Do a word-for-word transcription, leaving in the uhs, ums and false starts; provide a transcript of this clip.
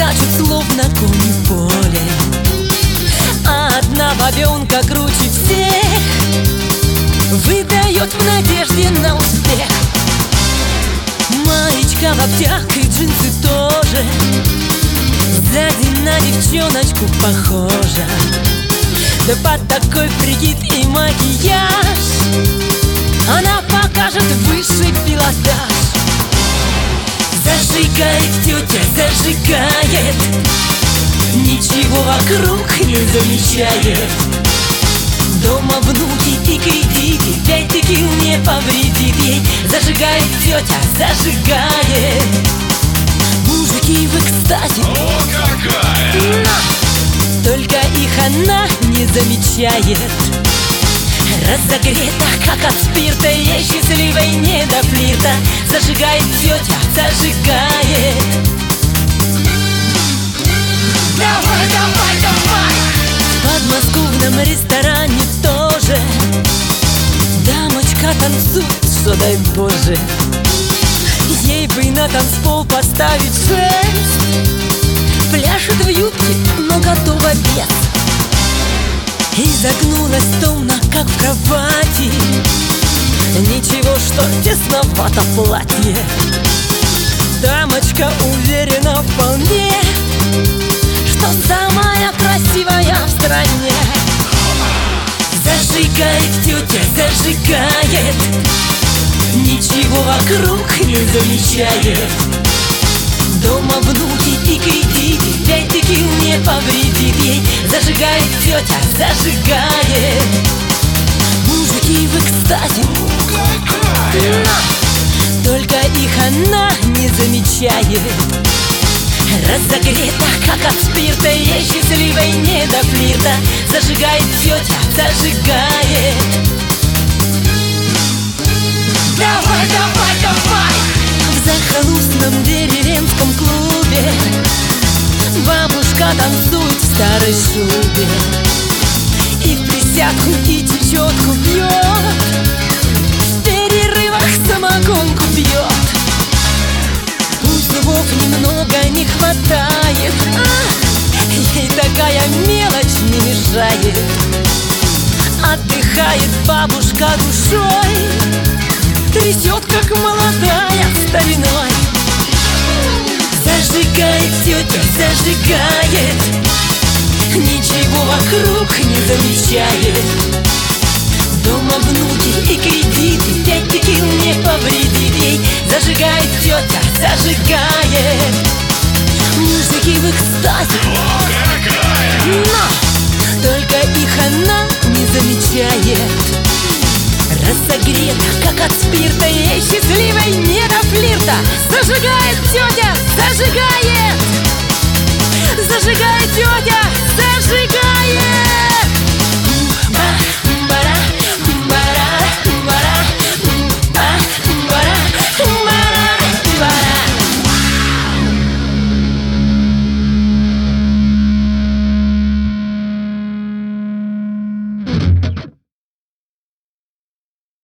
скачут словно кони в поле, а одна бабенка круче всех выдает в надежде на успех. Маечка, лаптяк и джинсы тоже, сзади на девчоночку похожа. Да под такой прикид и макияж она покажет высший пилотаж. Зажигает тетя, зажигает, ничего вокруг не замечает. Дома внуки и кредиты, пять текил не повредит ей. Зажигает тетя, зажигает. Мужики в экстазе, о, какая! Но только их она не замечает. Разогрета, как от спирта, ей счастливой не до флирта. Зажигает тетя, зажигает. Давай, давай, давай! В подмосковном ресторане тоже дамочка танцует, что дай Боже. Ей бы на танцпол поставить шесть. Пляшет в юбке, но готова без. И загнулась томно, как в кровати. Ничего, что тесновато платье. Дамочка уверена вполне, что самая красивая в стране. Зажигает тетя, зажигает, ничего вокруг не замечает. Дома внуки и кредиты, пять текил не повредит ей. Зажигает тетя, зажигает. Мужики в экстазе, но только их она не замечает. Разогрета, как от спирта, ей счастливой не до флирта. Зажигает тетя, зажигает. Давай, давай, давай! В захолустном деревенском клубе бабушка танцует в старой шубе. И в присядку, и течетку пьет, в перерывах самогонку пьет. Зубов немного не хватает, а ей такая мелочь не мешает. Отдыхает бабушка душой, трясет, как молодая стариной. Зажигает тетя, зажигает, ничего вокруг не замечает. Дома внуки и кредиты, пять текил не повредит ей. Зажигает тетя, зажигает. Мужики в экстазе, О, какая! но только их она не замечает. Разогрета, как от спирта, ей счастливой не до флирта. Зажигает тетя, зажигает. Зажигает тетя, зажигает.